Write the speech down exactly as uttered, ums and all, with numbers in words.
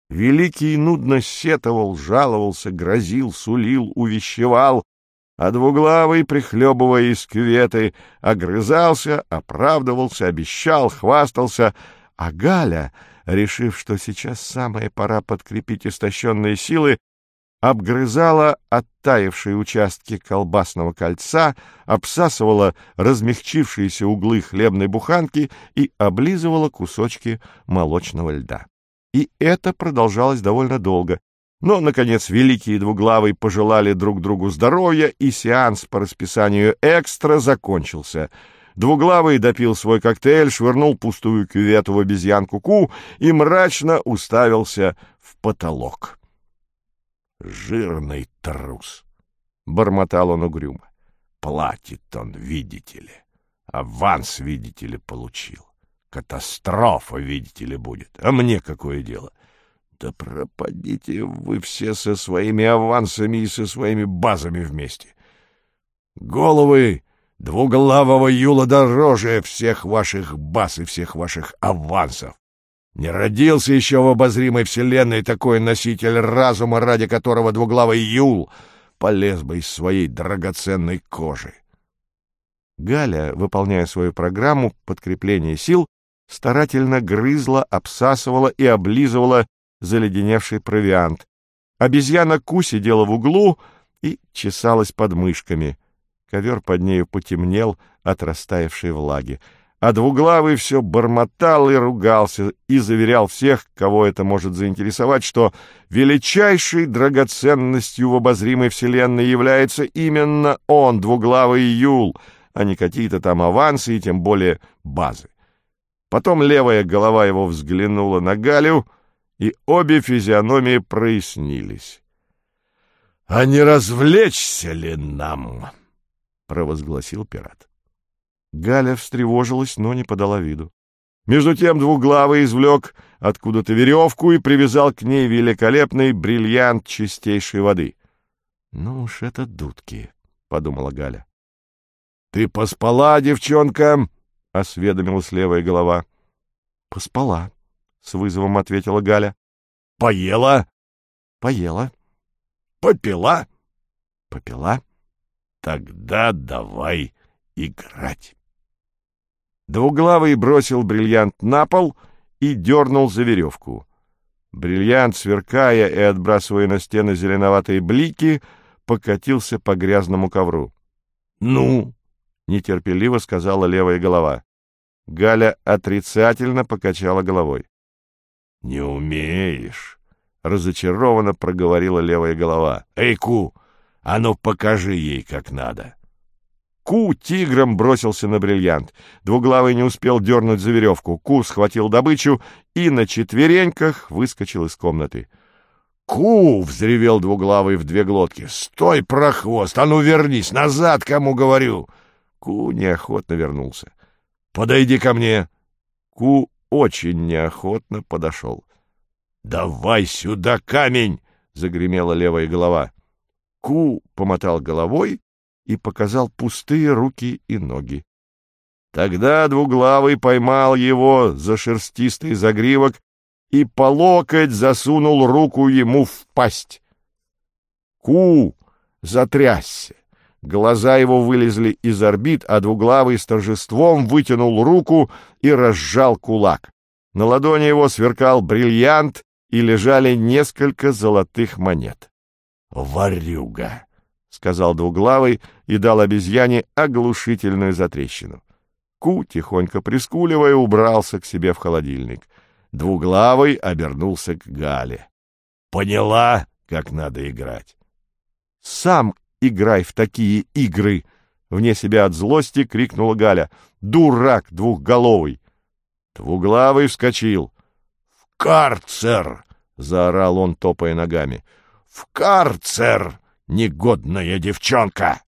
Великий нудно сетовал, жаловался, грозил, сулил, увещевал, а Двуглавый, прихлебывая из кюветы, огрызался, оправдывался, обещал, хвастался, а Галя, решив, что сейчас самая пора подкрепить истощенные силы, обгрызала оттаившие участки колбасного кольца, обсасывала размягчившиеся углы хлебной буханки и облизывала кусочки молочного льда. И это продолжалось довольно долго. Но, наконец, Великий и Двуглавый пожелали друг другу здоровья, и сеанс по расписанию экстра закончился. Двуглавый допил свой коктейль, швырнул пустую кювету в обезьянку Ку и мрачно уставился в потолок. «Жирный трус!» — бормотал он угрюмо. «Платит он, видите ли. Аванс, видите ли, получил. Катастрофа, видите ли, будет. А мне какое дело? Да пропадите вы все со своими авансами и со своими базами вместе. Головы Двуглавого Юла дороже всех ваших баз и всех ваших авансов. Не родился еще в обозримой вселенной такой носитель разума, ради которого Двуглавый Юл полез бы из своей драгоценной кожи». Галя, выполняя свою программу подкрепления сил, старательно грызла, обсасывала и облизывала заледеневший провиант. Обезьяна Ку сидела в углу и чесалась под мышками. Ковер под нею потемнел от растаявшей влаги. А Двуглавый все бормотал и ругался, и заверял всех, кого это может заинтересовать, что величайшей драгоценностью в обозримой вселенной является именно он, Двуглавый Юл, а не какие-то там авансы и тем более базы. Потом левая голова его взглянула на Галю, и обе физиономии прояснились. — А не развлечься ли нам? — провозгласил пират. Галя встревожилась, но не подала виду. Между тем Двуглавый извлек откуда-то веревку и привязал к ней великолепный бриллиант чистейшей воды. — Ну уж это дудки, — подумала Галя. — Ты поспала, девчонка? — осведомилась левая голова. — Поспала, — с вызовом ответила Галя. — Поела? — Поела. — Попила? — Попила. — Тогда давай играть. Двуглавый бросил бриллиант на пол и дернул за веревку. Бриллиант, сверкая и отбрасывая на стены зеленоватые блики, покатился по грязному ковру. — Ну? — нетерпеливо сказала левая голова. Галя отрицательно покачала головой. — Не умеешь, — разочарованно проговорила левая голова. — Эй, Ку, а ну покажи ей, как надо. Ку тигром бросился на бриллиант. Двуглавый не успел дернуть за веревку. Ку схватил добычу и на четвереньках выскочил из комнаты. — Ку! — взревел Двуглавый в две глотки. — Стой, прохвост! А ну вернись! Назад, кому говорю! Ку неохотно вернулся. — Подойди ко мне! Ку очень неохотно подошел. — Давай сюда камень! — загремела левая голова. Ку помотал головой и показал пустые руки и ноги. Тогда Двуглавый поймал его за шерстистый загривок и по локоть засунул руку ему в пасть. Ку затрясся. Глаза его вылезли из орбит, а Двуглавый с торжеством вытянул руку и разжал кулак. На ладони его сверкал бриллиант, и лежали несколько золотых монет. «Ворюга!» — сказал Двуглавый и дал обезьяне оглушительную затрещину. Ку, тихонько прискуливая, убрался к себе в холодильник. Двуглавый обернулся к Гале. — Поняла, как надо играть? — Сам играй в такие игры! — вне себя от злости крикнула Галя. — Дурак двухголовый! Двуглавый вскочил. — В карцер! — заорал он, топая ногами. — В карцер, негодная девчонка!